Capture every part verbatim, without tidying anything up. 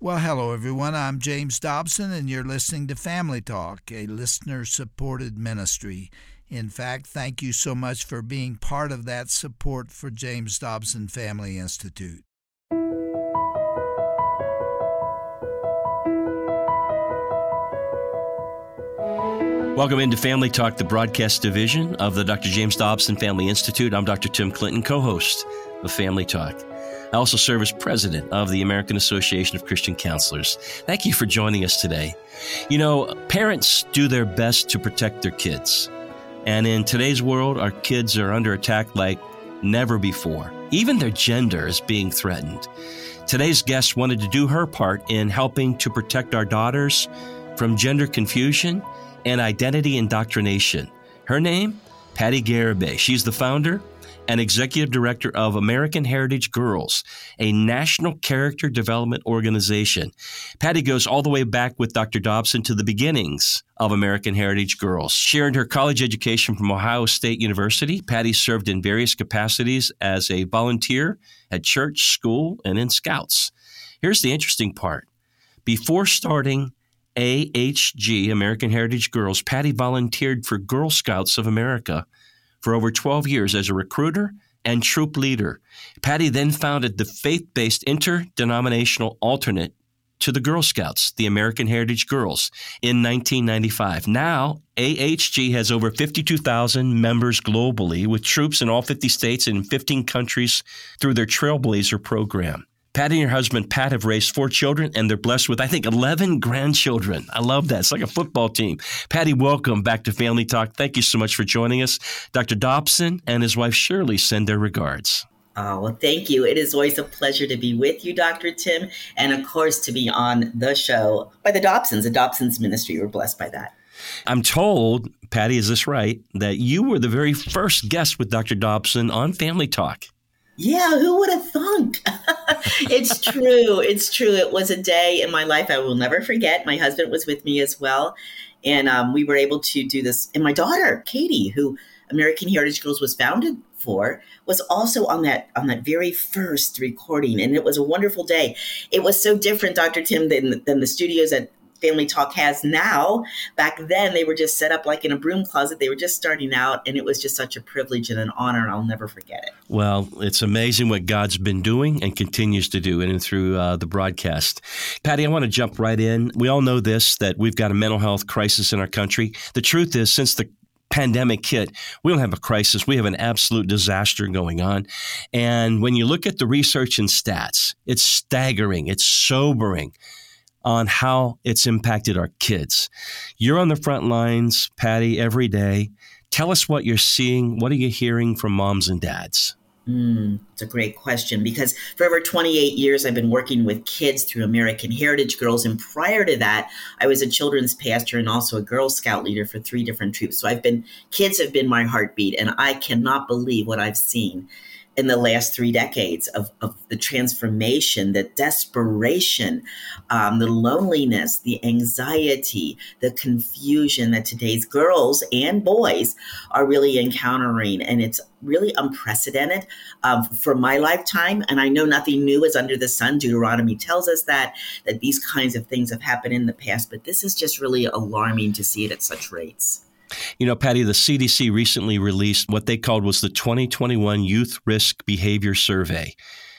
Well, hello, everyone. I'm James Dobson, and you're listening to Family Talk, a listener-supported ministry. In fact, thank you so much for being part of that support for James Dobson Family Institute. Welcome into Family Talk, the broadcast division of the Doctor James Dobson Family Institute. I'm Doctor Tim Clinton, co-host of Family Talk. I also serve as president of the American Association of Christian Counselors. Thank you for joining us today. You know, parents do their best to protect their kids. And in today's world, our kids are under attack like never before. Even their gender is being threatened. Today's guest wanted to do her part in helping to protect our daughters from gender confusion and identity indoctrination. Her name, Patty Garibay. She's the founder and executive director of American Heritage Girls, a national character development organization. Patty goes all the way back with Doctor Dobson to the beginnings of American Heritage Girls. She earned her college education from Ohio State University. Patty served in various capacities as a volunteer at church, school, and in Scouts. Here's the interesting part. Before starting A H G, American Heritage Girls, Patty volunteered for Girl Scouts of America for over twelve years as a recruiter and troop leader. Patty then founded the faith-based interdenominational alternate to the Girl Scouts, the American Heritage Girls, in nineteen ninety-five. Now, A H G has over fifty-two thousand members globally, with troops in all fifty states and in fifteen countries through their Trailblazer program. Patty and her husband, Pat, have raised four children, and they're blessed with, I think, eleven grandchildren. I love that. It's like a football team. Patty, welcome back to Family Talk. Thank you so much for joining us. Doctor Dobson and his wife, Shirley, send their regards. Oh, well, thank you. It is always a pleasure to be with you, Doctor Tim, and, of course, to be on the show by the Dobsons, the Dobsons Ministry. We're blessed by that. I'm told, Patty, is this right, that you were the very first guest with Doctor Dobson on Family Talk? Yeah, who would have thunk? It's true. It's true. It was a day in my life I will never forget. My husband was with me as well. And um, we were able to do this. And my daughter, Katie, who American Heritage Girls was founded for, was also on that on that very first recording. And it was a wonderful day. It was so different, Doctor Tim, than, than the studios that Family Talk has now. Back then, they were just set up like in a broom closet. They were just starting out, and it was just such a privilege and an honor, and I'll never forget it. Well, it's amazing what God's been doing and continues to do in and through uh, the broadcast. Patty, I want to jump right in. We all know this, that we've got a mental health crisis in our country. The truth is, since the pandemic hit, we don't have a crisis. We have an absolute disaster going on. And when you look at the research and stats, it's staggering. It's sobering on how it's impacted our kids. You're on the front lines, Patty, every day. Tell us what you're seeing. What are you hearing from moms and dads? Mm, it's a great question, because for over twenty-eight years, I've been working with kids through American Heritage Girls. And prior to that, I was a children's pastor and also a Girl Scout leader for three different troops. So I've been, kids have been my heartbeat, and I cannot believe what I've seen in the last three decades of, of the transformation, the desperation, um, the loneliness, the anxiety, the confusion that today's girls and boys are really encountering. And it's really unprecedented um, for my lifetime. And I know nothing new is under the sun. Deuteronomy tells us that, that these kinds of things have happened in the past, but this is just really alarming to see it at such rates. You know, Patty, the C D C recently released what they called was the twenty twenty-one Youth Risk Behavior Survey.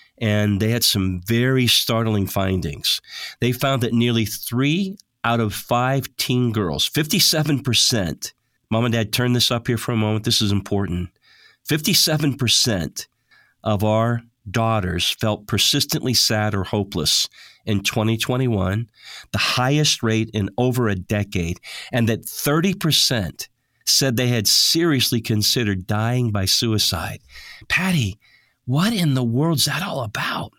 And they had some very startling findings. They found that nearly three out of five teen girls, fifty-seven percent, Mom and Dad, turn this up here for a moment. This is important. fifty-seven percent of our daughters felt persistently sad or hopeless in twenty twenty-one, the highest rate in over a decade, and that thirty percent said they had seriously considered dying by suicide. Patty, what in the world's that all about?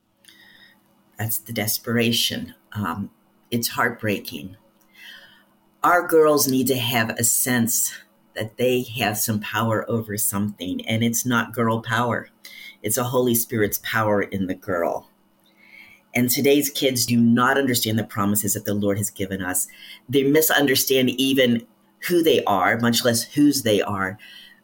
That's the desperation. Um, it's heartbreaking. Our girls need to have a sense that they have some power over something, and it's not girl power. It's a Holy Spirit's power in the girl. And today's kids do not understand the promises that the Lord has given us. They misunderstand even who they are, much less whose they are.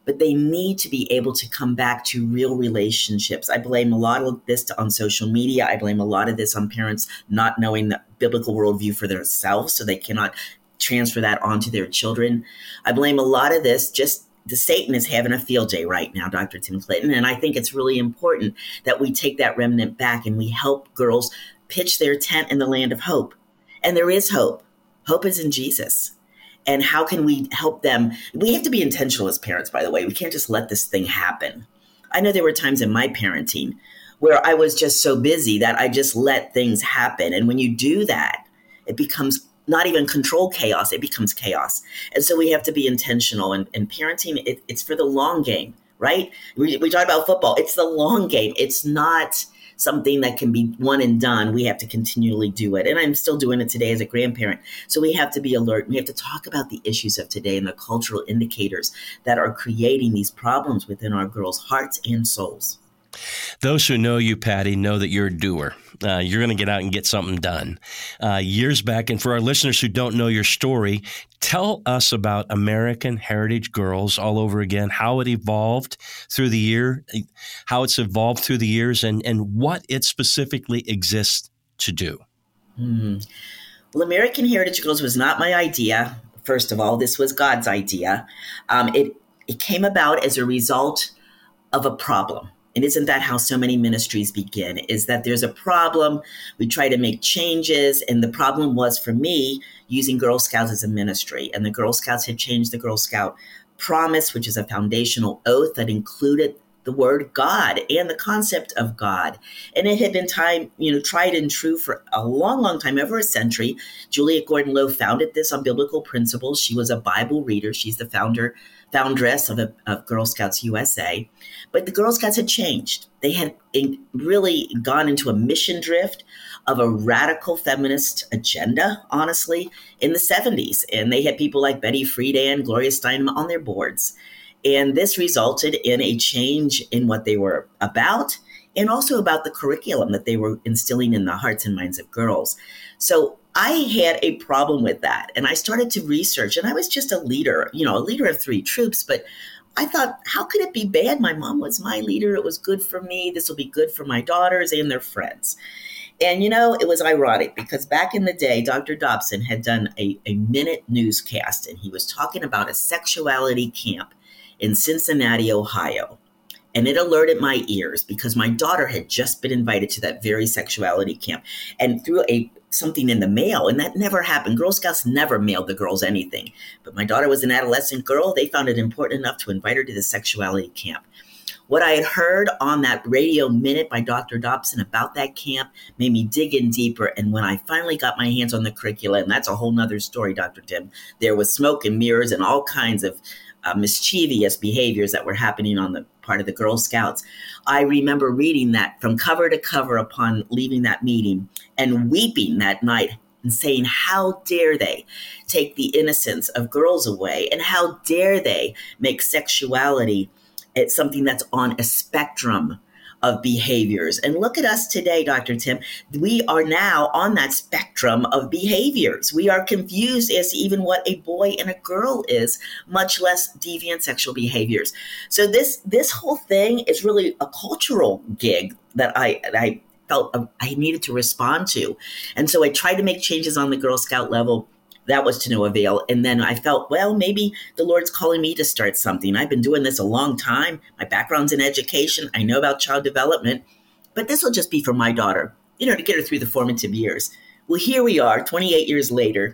but they need to be able to come back to real relationships. I blame a lot of this on social media. I blame a lot of this on parents not knowing the biblical worldview for themselves, so they cannot transfer that onto their children. I blame a lot of this just the Satan is having a field day right now, Doctor Tim Clinton. And I think it's really important that we take that remnant back and we help girls pitch their tent in the land of hope. And there is hope. Hope is in Jesus. And how can we help them? We have to be intentional as parents, by the way. We can't just let this thing happen. I know there were times in my parenting where I was just so busy that I just let things happen. And when you do that, it becomes not even control chaos, it becomes chaos. And so we have to be intentional. And, and parenting, it, it's for the long game, right? We, we talk about football. It's the long game. It's not something that can be one and done. We have to continually do it. And I'm still doing it today as a grandparent. So we have to be alert. We have to talk about the issues of today and the cultural indicators that are creating these problems within our girls' hearts and souls. Those who know you, Patty, know that you're a doer. Uh, you're going to get out and get something done. Uh, years back, and for our listeners who don't know your story, tell us about American Heritage Girls all over again, how it evolved through the year, how it's evolved through the years, and, and what it specifically exists to do. Hmm. Well, American Heritage Girls was not my idea. First of all, this was God's idea. Um, it, it came about as a result of a problem. And isn't that how so many ministries begin, is that there's a problem, we try to make changes, and the problem was for me using Girl Scouts as a ministry. And the Girl Scouts had changed the Girl Scout promise, which is a foundational oath that included the word God and the concept of God. And it had been time, you know, tried and true for a long, long time, over a century. Juliet Gordon Low founded this on biblical principles. She was a Bible reader. She's the founder, foundress of, a, of Girl Scouts U S A. But the Girl Scouts had changed. They had in, really gone into a mission drift of a radical feminist agenda, honestly, in the seventies. And they had people like Betty Friedan, Gloria Steinem on their boards. And this resulted in a change in what they were about and also about the curriculum that they were instilling in the hearts and minds of girls. So I had a problem with that. And I started to research, and I was just a leader, you know, a leader of three troops. But I thought, how could it be bad? My mom was my leader. It was good for me. This will be good for my daughters and their friends. And, you know, it was ironic because back in the day, Doctor Dobson had done a, a minute newscast, and he was talking about a sexuality camp in Cincinnati, Ohio. And it alerted my ears because my daughter had just been invited to that very sexuality camp and through a something in the mail. And that never happened. Girl Scouts never mailed the girls anything. But my daughter was an adolescent girl. They found it important enough to invite her to the sexuality camp. What I had heard on that radio minute by Doctor Dobson about that camp made me dig in deeper. And when I finally got my hands on the curricula, and that's a whole nother story, Doctor Tim, there was smoke and mirrors and all kinds of Uh, mischievous behaviors that were happening on the part of the Girl Scouts. I remember reading that from cover to cover upon leaving that meeting and weeping that night and saying, how dare they take the innocence of girls away, and how dare they make sexuality it's something that's on a spectrum of behaviors. And look at us today, Doctor Tim. We are now on that spectrum of behaviors. We are confused as to even what a boy and a girl is, much less deviant sexual behaviors. So this this whole thing is really a cultural gig that I I felt I needed to respond to. And so I tried to make changes on the Girl Scout level. That was to no avail. And then I felt, well, maybe the Lord's calling me to start something. I've been doing this a long time. My background's in education. I know about child development, but this will just be for my daughter, you know, to get her through the formative years. Well, here we are, twenty-eight years later.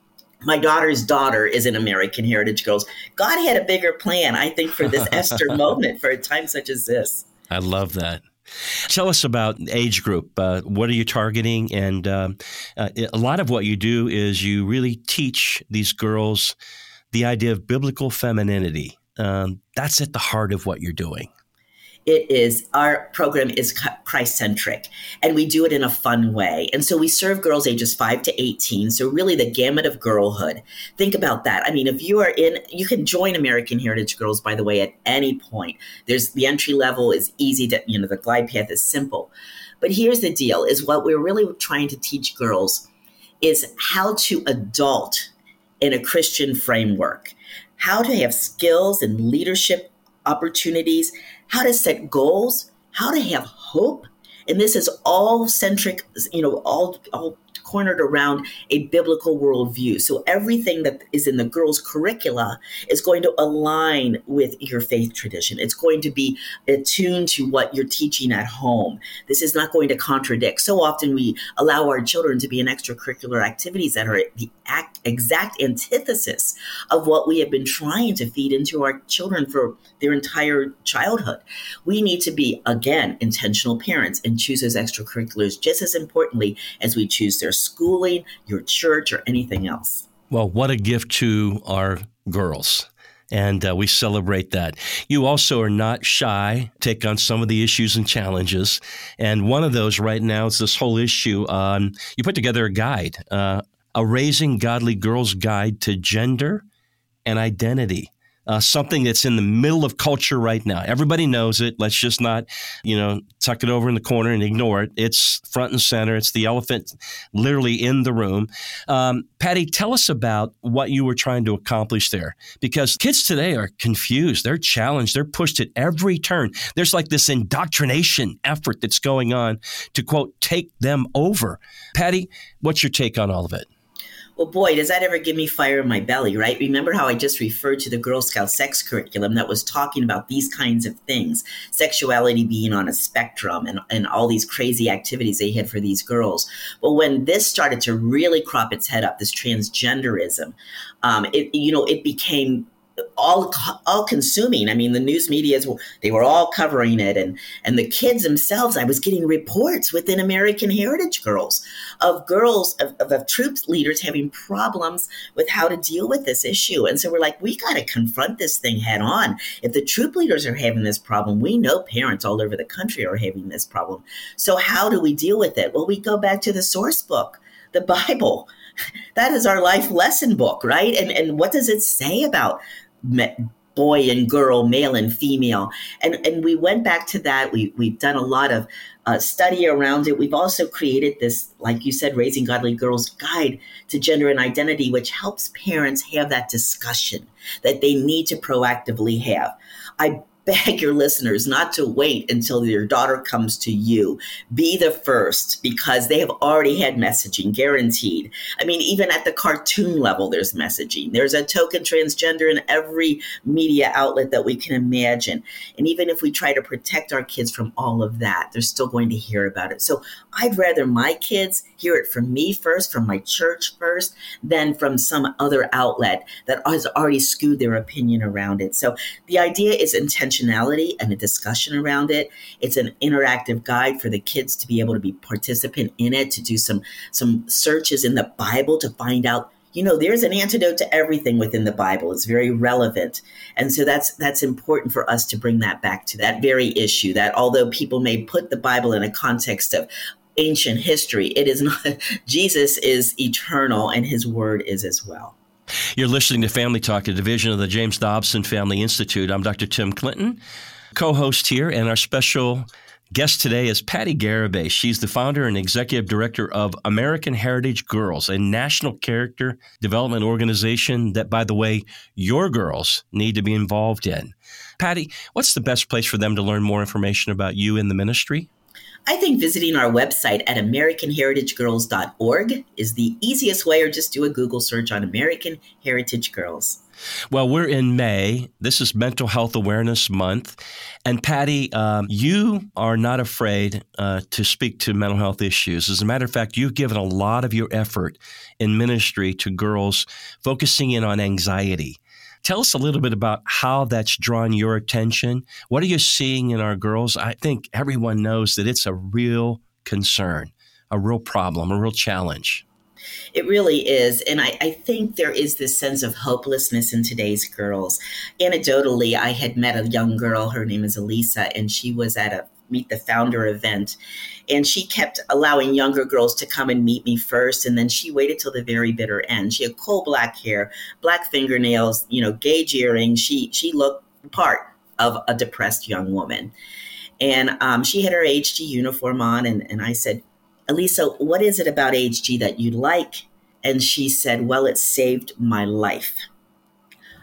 My daughter's daughter is in American Heritage Girls. God had a bigger plan, I think, for this Esther moment, for a time such as this. I love that. Tell us about age group. Uh, what are you targeting? And uh, uh, a lot of what you do is you really teach these girls the idea of biblical femininity. Um, that's at the heart of what you're doing. It is. Our program is Christ-centric, and we do it in a fun way. And so we serve girls ages five to eighteen. So really the gamut of girlhood. Think about that. I mean, if you are in, you can join American Heritage Girls, by the way, at any point. There's the entry level is easy to, you know, the glide path is simple. But here's the deal is what we're really trying to teach girls is how to adult in a Christian framework, how to have skills and leadership opportunities, how to set goals, how to have hope. And this is all centric, you know, all, all cornered around a biblical worldview. So everything that is in the girls' curricula is going to align with your faith tradition. It's going to be attuned to what you're teaching at home. This is not going to contradict. So often we allow our children to be in extracurricular activities that are the act, exact antithesis of what we have been trying to feed into our children for their entire childhood. We need to be, again, intentional parents and choose those extracurriculars just as importantly as we choose their schooling, your church, or anything else. Well, what a gift to our girls. And uh, we celebrate that. You also are not shy, take on some of the issues and challenges. And one of those right now is this whole issue on, you put together a guide, uh, a Raising Godly Girls Guide to Gender and Identity. Uh, something that's in the middle of culture right now. Everybody knows it. Let's just not, you know, tuck it over in the corner and ignore it. It's front and center. It's the elephant literally in the room. Um, Patty, tell us about what you were trying to accomplish there, because kids today are confused. They're challenged. They're pushed at every turn. There's like this indoctrination effort that's going on to, quote, take them over. Patty, what's your take on all of it? Well, boy, does that ever give me fire in my belly, right? Remember how I just referred to the Girl Scout sex curriculum that was talking about these kinds of things, sexuality being on a spectrum and, and all these crazy activities they had for these girls. Well, when this started to really crop its head up, this transgenderism, um, it, you know, it became all all consuming. I mean, the news medias, they were all covering it. And, and the kids themselves, I was getting reports within American Heritage Girls of girls, of, of, of troop leaders having problems with how to deal with this issue. And so we're like, we got to confront this thing head on. If the troop leaders are having this problem, we know parents all over the country are having this problem. So how do we deal with it? Well, we go back to the source book, the Bible. That is our life lesson book, right? And, and what does it say about boy and girl, male and female? And and we went back to that. We, we've done a lot of uh, study around it. We've also created this, like you said, Raising Godly Girls Guide to Gender and Identity, which helps parents have that discussion that they need to proactively have. I beg your listeners not to wait until your daughter comes to you. Be the first, because they have already had messaging, guaranteed. I mean, even at the cartoon level, there's messaging. There's a token transgender in every media outlet that we can imagine. And even if we try to protect our kids from all of that, they're still going to hear about it. So I'd rather my kids hear it from me first, from my church first, than from some other outlet that has already skewed their opinion around it. So the idea is intentionality and a discussion around it. It's an interactive guide for the kids to be able to be participant in it, to do some, some searches in the Bible to find out, you know, there's an antidote to everything within the Bible. It's very relevant. And so that's that's important for us to bring that back to that very issue, that although people may put the Bible in a context of ancient history, it is not. Jesus is eternal and his word is as well. You're listening to Family Talk, a division of the James Dobson Family Institute. I'm Doctor Tim Clinton, co-host here, and our special guest today is Patty Garibay. She's the founder and executive director of American Heritage Girls, a national character development organization that, by the way, your girls need to be involved in. Patty, what's the best place for them to learn more information about you and the ministry? I think visiting our website at american heritage girls dot org is the easiest way, or just do a Google search on American Heritage Girls. Well, we're in May. This is Mental Health Awareness Month. And Patty, um, you are not afraid uh, to speak to mental health issues. As a matter of fact, you've given a lot of your effort in ministry to girls, focusing in on anxiety. Tell us a little bit about how that's drawn your attention. What are you seeing in our girls? I think everyone knows that it's a real concern, a real problem, a real challenge. It really is. And I, I think there is this sense of hopelessness in today's girls. Anecdotally, I had met a young girl, her name is Elisa, and she was at a Meet the Founder event. And she kept allowing younger girls to come and meet me first. And then she waited till the very bitter end. She had coal black hair, black fingernails, you know, gauge earrings. She, she looked part of a depressed young woman. And um, she had her H G uniform on. And, and I said, Elisa, what is it about H G that you like? And she said, well, it saved my life.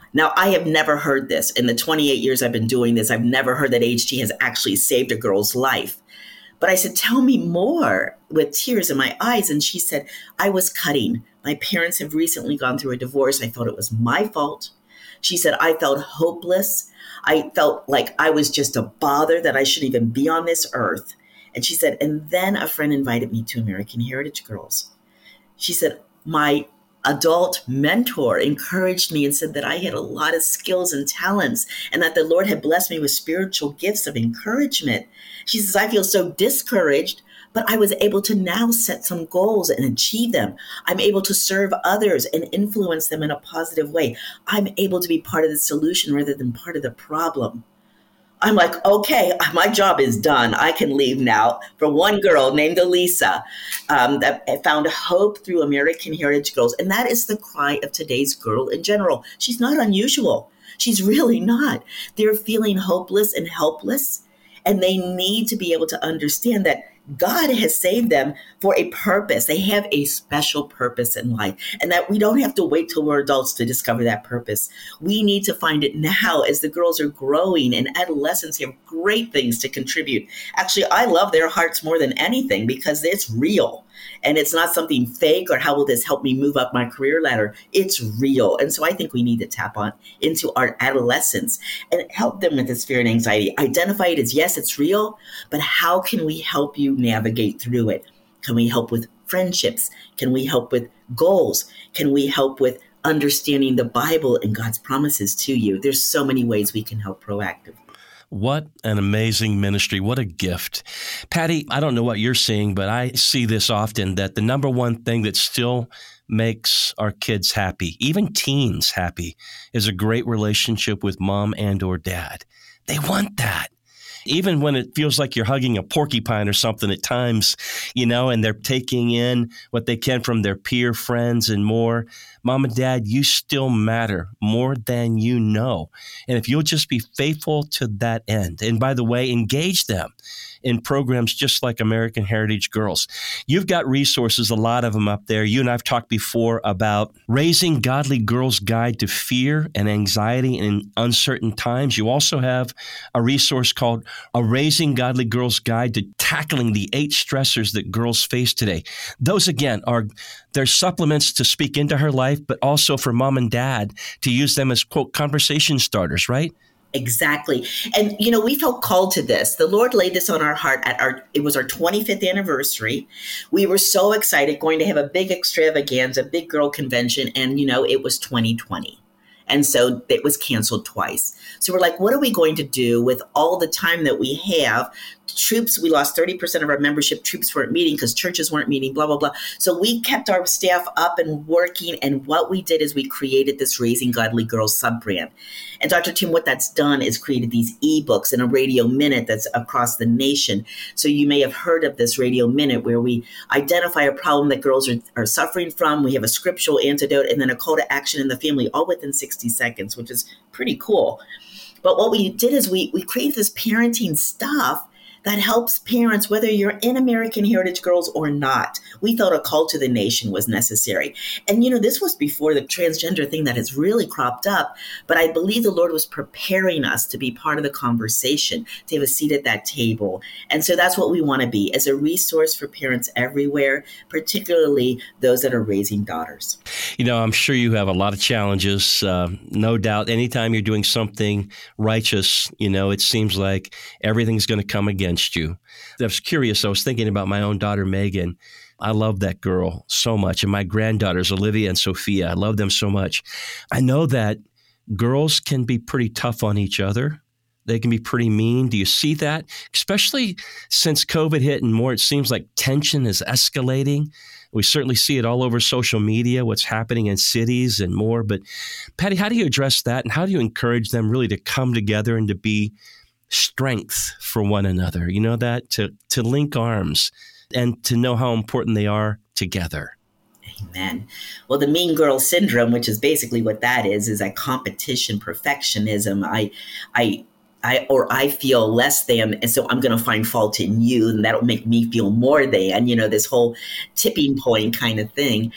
Now, I have never heard this. In the twenty-eight years I've been doing this, I've never heard that H T has actually saved a girl's life. But I said, tell me more, with tears in my eyes. And she said, I was cutting. My parents have recently gone through a divorce. I thought it was my fault. She said, I felt hopeless. I felt like I was just a bother, that I shouldn't even be on this earth. And she said, and then a friend invited me to American Heritage Girls. She said, my adult mentor encouraged me and said that I had a lot of skills and talents and that the Lord had blessed me with spiritual gifts of encouragement. She says, I feel so discouraged, but I was able to now set some goals and achieve them. I'm able to serve others and influence them in a positive way. I'm able to be part of the solution rather than part of the problem. I'm like, okay, my job is done. I can leave now. For one girl named Elisa um, that found hope through American Heritage Girls. And that is the cry of today's girl in general. She's not unusual. She's really not. They're feeling hopeless and helpless. And they need to be able to understand that God has saved them for a purpose. They have a special purpose in life, and that we don't have to wait till we're adults to discover that purpose. We need to find it now as the girls are growing, and adolescents have great things to contribute. Actually, I love their hearts more than anything because it's real. And it's not something fake or how will this help me move up my career ladder? It's real. And so I think we need to tap on into our adolescents and help them with this fear and anxiety. Identify it as, yes, it's real, but how can we help you navigate through it? Can we help with friendships? Can we help with goals? Can we help with understanding the Bible and God's promises to you? There's so many ways we can help proactively. What an amazing ministry. What a gift. Patty, I don't know what you're seeing, but I see this often, that the number one thing that still makes our kids happy, even teens happy, is a great relationship with mom and or dad. They want that. Even when it feels like you're hugging a porcupine or something at times, you know, and they're taking in what they can from their peer friends and more. Mom and dad, you still matter more than you know. And if you'll just be faithful to that end, and by the way, engage them in programs just like American Heritage Girls. You've got resources, a lot of them up there. You and I've talked before about Raising Godly Girls Guide to Fear and Anxiety in Uncertain Times. You also have a resource called A Raising Godly Girls Guide to Tackling the Eight Stressors That Girls Face Today. Those, again, are they're supplements to speak into her life, but also for mom and dad to use them as, quote, conversation starters, right? Exactly. And, you know, we felt called to this. The Lord laid this on our heart at our, it was our twenty-fifth anniversary. We were so excited, going to have a big extravaganza, big girl convention. And, you know, it was twenty twenty. And so it was canceled twice. So we're like, what are we going to do with all the time that we have? Troops, we lost thirty percent of our membership. Troops weren't meeting because churches weren't meeting, blah, blah, blah. So we kept our staff up and working. And what we did is we created this Raising Godly Girls sub-brand. And Doctor Tim, what that's done is created these ebooks and a radio minute that's across the nation. So you may have heard of this radio minute where we identify a problem that girls are, are suffering from. We have a scriptural antidote and then a call to action in the family, all within sixty seconds, which is pretty cool. But what we did is we, we created this parenting stuff that helps parents, whether you're in American Heritage Girls or not. We thought a call to the nation was necessary. And, you know, this was before the transgender thing that has really cropped up. But I believe the Lord was preparing us to be part of the conversation, to have a seat at that table. And so that's what we want to be, as a resource for parents everywhere, particularly those that are raising daughters. You know, I'm sure you have a lot of challenges. Uh, no doubt, anytime you're doing something righteous, you know, it seems like everything's going to come against you. I was curious. I was thinking about my own daughter, Megan. I love that girl so much. And my granddaughters, Olivia and Sophia, I love them so much. I know that girls can be pretty tough on each other. They can be pretty mean. Do you see that? Especially since COVID hit and more, it seems like tension is escalating. We certainly see it all over social media, what's happening in cities and more. But Patty, how do you address that? And how do you encourage them really to come together and to be strength for one another, you know, that to, to link arms and to know how important they are together? Amen. Well, the mean girl syndrome, which is basically what that is, is a competition, perfectionism. I, I, I, or I feel less than, and so I'm going to find fault in you, and that'll make me feel more than, you know, this whole tipping point kind of thing.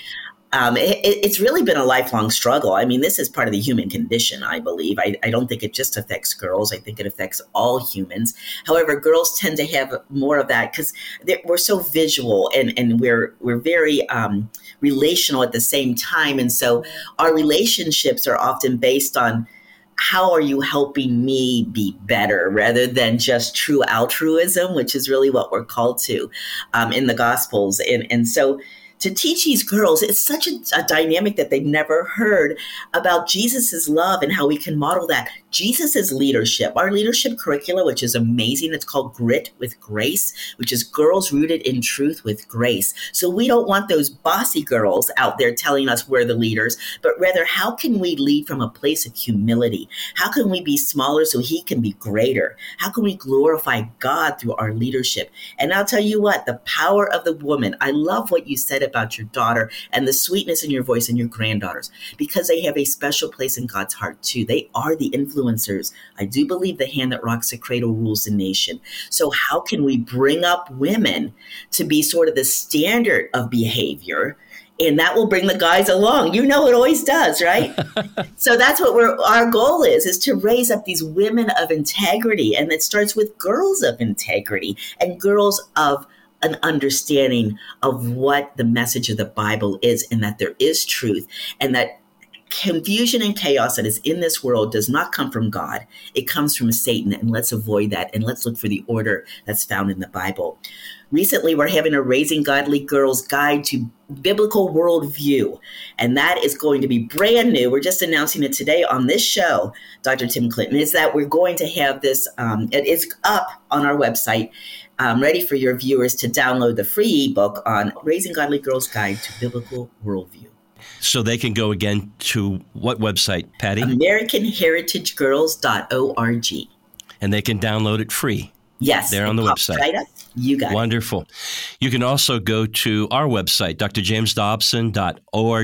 Um, it, it's really been a lifelong struggle. I mean, this is part of the human condition, I believe. I, I don't think it just affects girls. I think it affects all humans. However, girls tend to have more of that because we're so visual and, and we're we're very um, relational at the same time. And so our relationships are often based on how are you helping me be better rather than just true altruism, which is really what we're called to um, in the Gospels. And, and so to teach these girls, it's such a, a dynamic that they've never heard about Jesus's love and how we can model that. Jesus's leadership, our leadership curricula, which is amazing. It's called Grit with Grace, which is girls rooted in truth with grace. So we don't want those bossy girls out there telling us we're the leaders, but rather how can we lead from a place of humility? How can we be smaller so he can be greater? How can we glorify God through our leadership? And I'll tell you what, the power of the woman, I love what you said about your daughter and the sweetness in your voice and your granddaughters, because they have a special place in God's heart too. They are the influencers. I do believe the hand that rocks the cradle rules the nation. So how can we bring up women to be sort of the standard of behavior? And that will bring the guys along. You know, it always does, right? So that's what we're, our goal is, is to raise up these women of integrity. And it starts with girls of integrity and girls of an understanding of what the message of the Bible is, and that there is truth, and that confusion and chaos that is in this world does not come from God. It comes from Satan, and let's avoid that, and let's look for the order that's found in the Bible. Recently, we're having a Raising Godly Girls Guide to Biblical Worldview, and that is going to be brand new. We're just announcing it today on this show, Doctor Tim Clinton, is that we're going to have this, um, it is up on our website, um, ready for your viewers to download the free ebook on Raising Godly Girls Guide to Biblical Worldview. So they can go again to what website, Patty? American Heritage Girls dot org. And they can download it free. Yes. There on the website. Right up. You got Wonderful. it. Wonderful. You can also go to our website, d r james dobson dot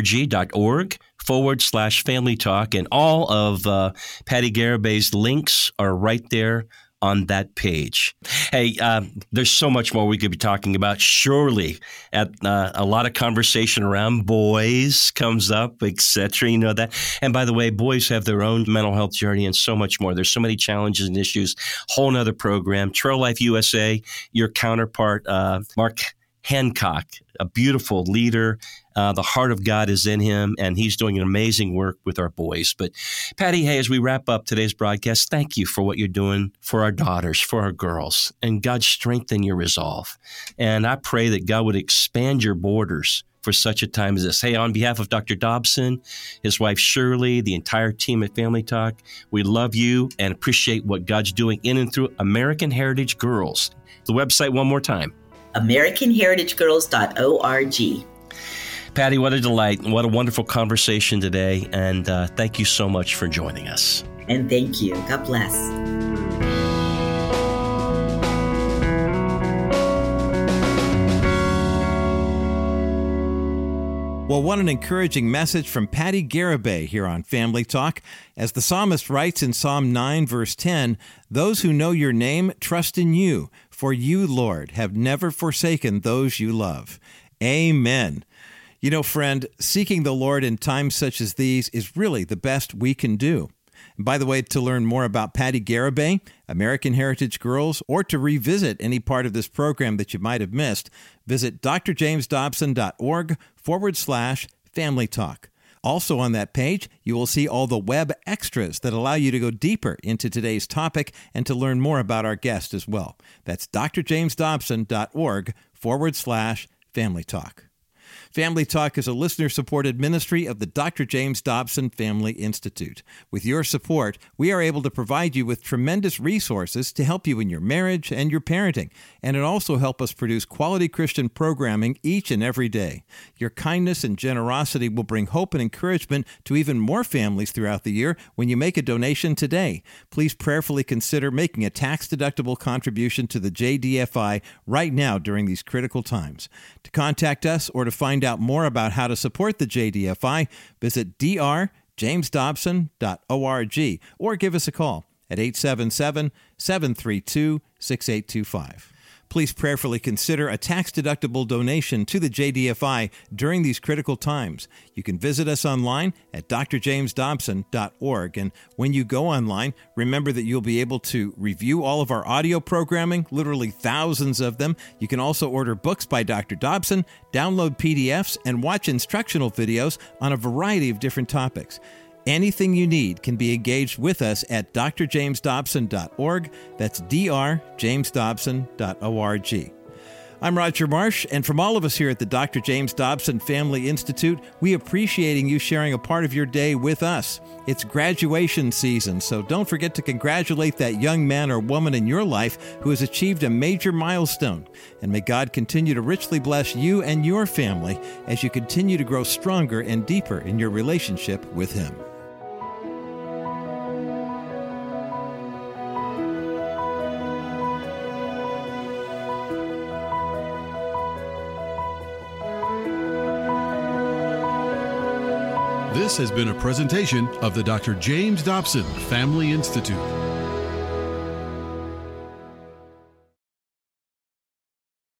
org forward slash family talk. And all of uh, Patty Garabay's links are right there on that page. Hey, uh, there's so much more we could be talking about. Surely, at uh, a lot of conversation around boys comes up, et cetera. You know that. And by the way, boys have their own mental health journey and so much more. There's so many challenges and issues. Whole nother program. Trail Life U S A, your counterpart, uh, Mark Hancock, a beautiful leader. Uh, the heart of God is in him, and he's doing an amazing work with our boys. But Patty, hey, as we wrap up today's broadcast, thank you for what you're doing for our daughters, for our girls, and God strengthen your resolve. And I pray that God would expand your borders for such a time as this. Hey, on behalf of Doctor Dobson, his wife Shirley, the entire team at Family Talk, we love you and appreciate what God's doing in and through American Heritage Girls. The website one more time. American Heritage Girls dot org. Patty, what a delight. What a wonderful conversation today. And uh, thank you so much for joining us. And thank you. God bless. Well, what an encouraging message from Patty Garabay here on Family Talk. As the psalmist writes in Psalm nine, verse ten, "Those who know your name trust in you, for you, Lord, have never forsaken those you love." Amen. You know, friend, seeking the Lord in times such as these is really the best we can do. And by the way, to learn more about Patty Garabay, American Heritage Girls, or to revisit any part of this program that you might have missed, visit d r james dobson dot org forward slash family talk. Also on that page, you will see all the web extras that allow you to go deeper into today's topic and to learn more about our guest as well. That's d r james dobson dot org forward slash family talk. Family Talk is a listener-supported ministry of the Doctor James Dobson Family Institute. With your support, we are able to provide you with tremendous resources to help you in your marriage and your parenting, and it also helps us produce quality Christian programming each and every day. Your kindness and generosity will bring hope and encouragement to even more families throughout the year when you make a donation today. Please prayerfully consider making a tax-deductible contribution to the J D F I right now during these critical times. To contact us or to find out more about how to support the J D F I, visit d r james dobson dot org or give us a call at eight seven seven, seven three two, six eight two five. please prayerfully consider a tax-deductible donation to the J D F I during these critical times. You can visit us online at d r james dobson dot org. And when you go online, remember that you'll be able to review all of our audio programming, literally thousands of them. You can also order books by Doctor Dobson, download P D Fs, and watch instructional videos on a variety of different topics. Anything you need can be engaged with us at d r james dobson dot org. That's d r james dobson dot org. I'm Roger Marsh, and from all of us here at the Doctor James Dobson Family Institute, we appreciating you sharing a part of your day with us. It's graduation season, so don't forget to congratulate that young man or woman in your life who has achieved a major milestone. And may God continue to richly bless you and your family as you continue to grow stronger and deeper in your relationship with Him. This has been a presentation of the Doctor James Dobson Family Institute.